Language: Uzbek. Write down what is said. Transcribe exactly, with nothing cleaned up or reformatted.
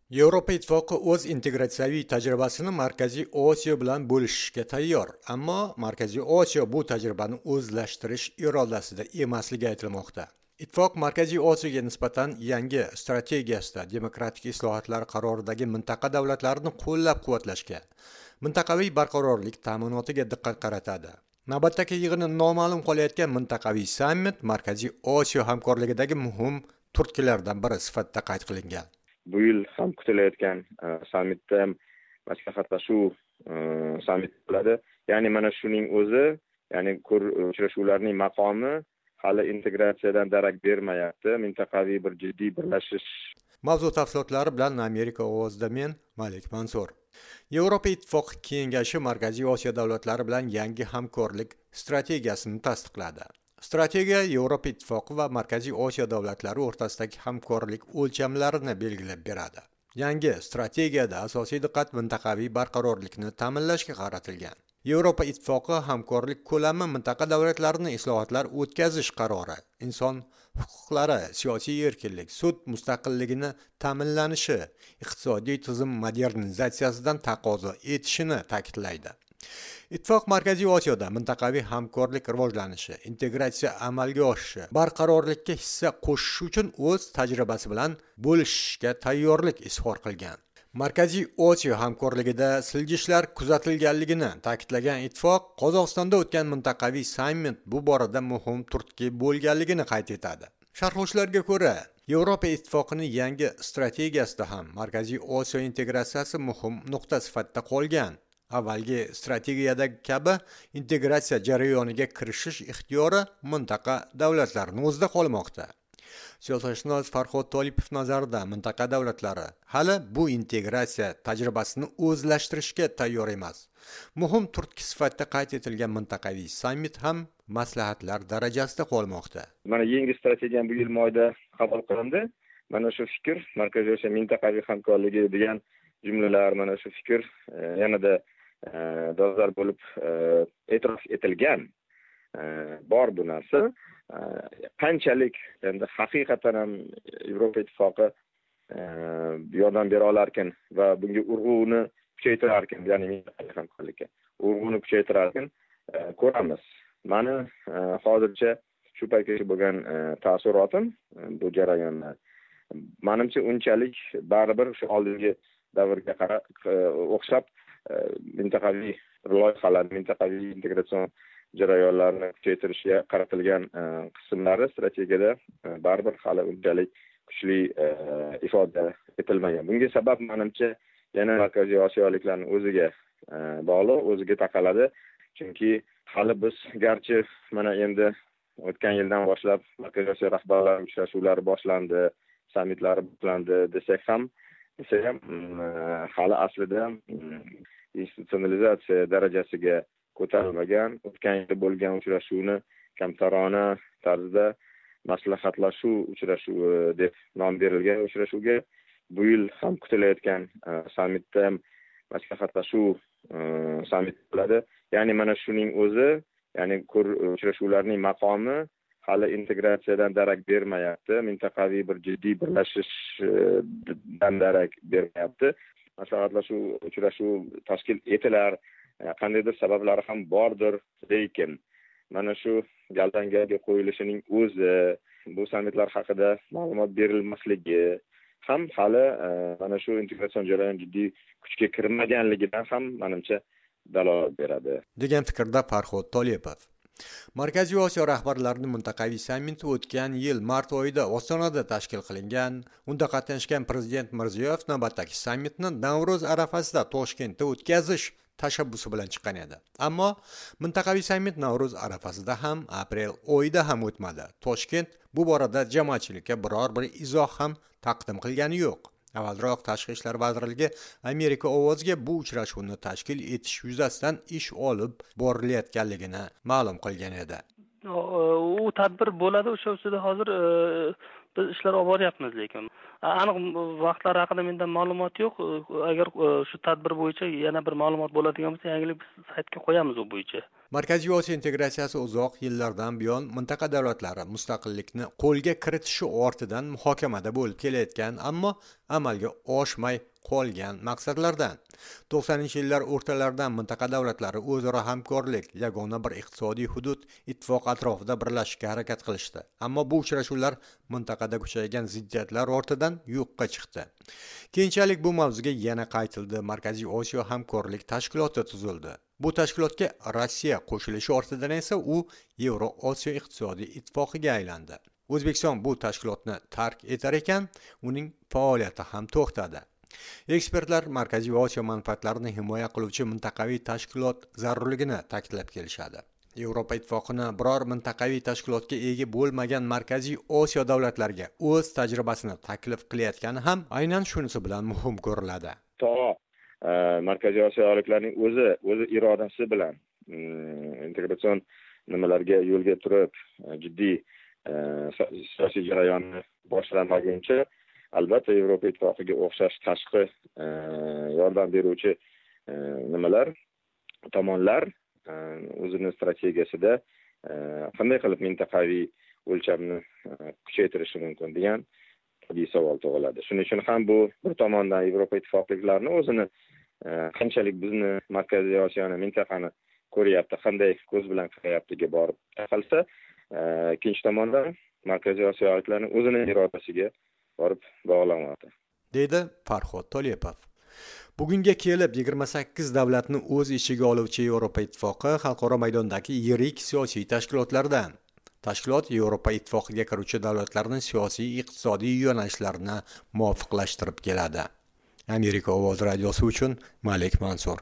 Yevropa Ittifoqi o'z integratsiyaviy tajribasini Markaziy Osiyo bilan bo'lishishga tayyor, ammo Markaziy Osiyo bu tajribani o'zlashtirish irodasida emasligi aytilmoqda. Ittifoq Markaziy Osiyoga nisbatan yangi strategiyasida demokratik islohotlar qaroridagi mintaqa davlatlarini qo'llab-quvvatlashga, mintaqaviy barqarorlik ta'minotiga diqqat qaratadi. Navbatdagi yig'ini noma'lum qolayotgan mintaqaviy sammit Markaziy Osiyo hamkorligidagi muhim turtkilardan biri sifatida qayd qilingan. Bu yil ham kutilayotgan sammitda ham maslahatlashuv sammit bo'ladi. Ya'ni mana shuning o'zi, ya'ni uchrashuvlarning maqomi hali integratsiyadan darak bermayapti. Mintaqaviy bir jiddiy birlashish. Mavzu tafsilotlari bilan Amerika ovozida men Malik Mansur. Yevropa Ittifoqi kengashi Markaziy Osiyo davlatlari bilan yangi hamkorlik strategiyasini tasdiqladi. Strategiya Yevropa Ittifoqi va Markaziy Osiyo davlatlari o'rtasidagi hamkorlik o'lchamlarini belgilab beradi. Yangi strategiyada asosiy diqqat mintaqaviy barqarorlikni ta'minlashga qaratilgan. Yevropa Ittifoqi hamkorlik ko'lami mintaqa davlatlarini islohotlar o'tkazish qarori, inson huquqlari, siyosiy erkinlik, sud mustaqilligini ta'minlanishi, iqtisodiy tizim modernizatsiyasidan taqozo etishini ta'kidlaydi. Ittifoq Markaziy Osiyoda mintaqaviy hamkorlik rivojlanishi, integratsiya amalga oshishi, barqarorlikka hissa qo'shish uchun o'z tajribasi bilan bo'lishishga tayyorlik izhor qilgan. Markaziy Osiyo hamkorligida siljishlar kuzatilganligini ta'kidlagan Ittifoq Qozog'istonda o'tgan mintaqaviy sammit bu borada muhim turtki bo'lganligini qayd etadi. Sharhlovchilarga ko'ra, Yevropa Ittifoqining yangi strategiyasida ham Markaziy Osiyo integratsiyasi muhim nuqta sifatida qolgan. Avvalgi strategiyadagi kabi integratsiya jarayoniga kirishish ixtiyori mintaqa davlatlarining o'zida qolmoqda. Siyosatshunos Farhod Tolipov nazarida mintaqa davlatlari hali bu integratsiya tajribasini o'zlashtirishga tayyor emas. Muhim turtki sifatida qayd etilgan mintaqaviy sammit ham maslahatlar darajasida qolmoqda. Mana yangi strategiya bu yil moyda qabul qilindi. Mana shu fikr Markaziy Osiyo mintaqaviy hamkorligi degan jumlalar, mana shu fikr yanada dolzarb bo'lib e'tirof etilgan. Bor bu narsa. Qanchalik endi haqiqatan ham Yevropa Ittifoqi yordam bera olar ekan va bunga urg'uni kuchaytirar ekan, ya'ni mintaqaviy hamkorlikka urg'uni kuchaytirar ekan ko'ramiz. Mani hozircha shu paytgacha bo'lgan taassurotim bu jarayonda menimcha unchalik baribir shu oldingi davrga qarab o'xshab mintaqaviy loyihalar, mintaqaviy integratsion jarayonlarni kuchaytirishga qaratilgan qismlari strategiyada baribir hali unchalik kuchli ifoda etilmagan. Bunga sabab menimcha yana Markaziy Osiyoliklarning o'ziga bog'liq, o'ziga taqaladi. Chunki hali biz garchi mana endi o'tgan yildan boshlab Markaziy Osiyo rahbarlari uchrashuvlari boshlandi, sammitlari boshlandi desak ham, desak ham hali aslida institutsionalizatsiya darajasiga ko'tarilmagan. O'tgan yilda bo'lgan uchrashuvni kamtarona tarzda maslahatlashuv uchrashuvi deb nom berilgan uchrashuvga bu yil ham kutilayotgan sammitda ham maslahatlashuv sammit bo'ladi. Ya'ni mana shuning o'zi, ya'ni uchrashuvlarning maqomi hali integratsiyadan darak bermayapti. Mintaqaviy bir jiddiy birlashishdan darak bermayapti. Maslahatlashuv uchrashuv tashkil etilar, qandaydir sabablari ham bordir, lekin mana shu galdangaga qo'yilishining o'zi, bu sammitlar haqida ma'lumot berilmasligi ham hali mana shu integratsion jarayon jiddiy kuchga kirmaganligidan ham menimcha dalolat beradi, degan fikrda Farhod Tolipov. Markaziy Osiyo rahbarlarining mintaqaviy sammiti o'tgan yil mart oyida Ostonada tashkil qilingan. Unda qatnashgan prezident Mirziyoyev navbatdagi sammitni Navro'z arafasida Toshkentda o'tkazish tashabbusi bilan chiqqan edi. Ammo mintaqaviy sammit Navro'z arafasida ham, aprel oyida ham o'tmadi. Toshkent bu borada jamoatchilikka biror bir izoh ham taqdim qilgani yo'q. Avvalroq Tashqi ishlar vazirligi Amerika ovoziga bu uchrashuvni tashkil etish yuzasidan ish olib borilayotganligini ma'lum qilgan edi. U tadbir bo'ladi, o'sha ustida hozir biz ishlar olib boryapmiz, lekin aniq vaqtlar haqida menda ma'lumot yo'q. Agar shu tadbir bo'yicha yana bir ma'lumot bo'ladigan bo'lsa, yangilik biz saytga qo'yamiz u bo'yicha. Markaziy Osiyo integratsiyasi uzoq yillardan buyon mintaqa davlatlari mustaqillikni qo'lga kiritishi ortidan muhokamada bo'lib kelayotgan, ammo amalga oshmay qolgan maqsadlardan. to'qsoninchi yillar o'rtalaridan mintaqa davlatlari o'zaro hamkorlik, yagona bir iqtisodiy hudud ittifoq atrofida birlashishga harakat qilishdi. Ammo bu uchrashuvlar mintaqada kuchaygan ziddiyatlar ortidan yo'qqa chiqdi. Keyinchalik bu mavzuga yana qaytildi. Markaziy Osiyo hamkorlik tashkiloti tuzildi. Bu tashkilotga Rossiya qo'shilishi ortidan esa u Yevro-Osiyo iqtisodiy ittifoqiga aylandi. O'zbekiston bu tashkilotni tark etar ekan, uning faoliyati ham to'xtadi. Ekspertlar Markaziy Osiyo manfaatlarini himoya qiluvchi mintaqaviy tashkilot zarurligini ta'kidlab kelishadi. Yevropa ittifoqini biror mintaqaviy tashkilotga ega bo'lmagan Markaziy Osiyo davlatlariga o'z tajribasini taklif qilayotgani ham aynan shunisi bilan muhim ko'riladi. To Markaziy Osiyoliklarning o'zi o'zi irodasi bilan integratsion nimalarga yo'lga turib jiddiy siyosiy jarayonni boshlamaguncha albatta Yevropa ittifoqiga o'xshash tashqi yordam beruvchi nimalar tomonlar o'zining strategiyasida qanday qilib mintaqaviy o'lchamni kuchaytirishi mumkin degan tabiiy savol tug'iladi. Shuning uchun ham bu bir tomondan Yevropa ittifoqliklarini o'zini qanchalik bizni Markaziy Osiyoni mintaqani ko'ryapti, qanday ko'z bilan qarayaptiga borib taqalsa, ikkinchi tomondan Markaziy Osiyoliklarning o'zining irodasiga borib bog'lanmoqda, deydi Farhod To'lepov. Bugunga kelib yigirma sakkiz davlatni o'z ichiga oluvchi Yevropa ittifoqi xalqaro maydondagi yirik siyosiy tashkilotlardan. Tashkilot Yevropa ittifoqiga kiruvchi davlatlarning siyosiy, iqtisodiy yo'nalishlarini muvofiqlashtirib keladi. Amerika ovozi radiosi uchun Malik Mansur.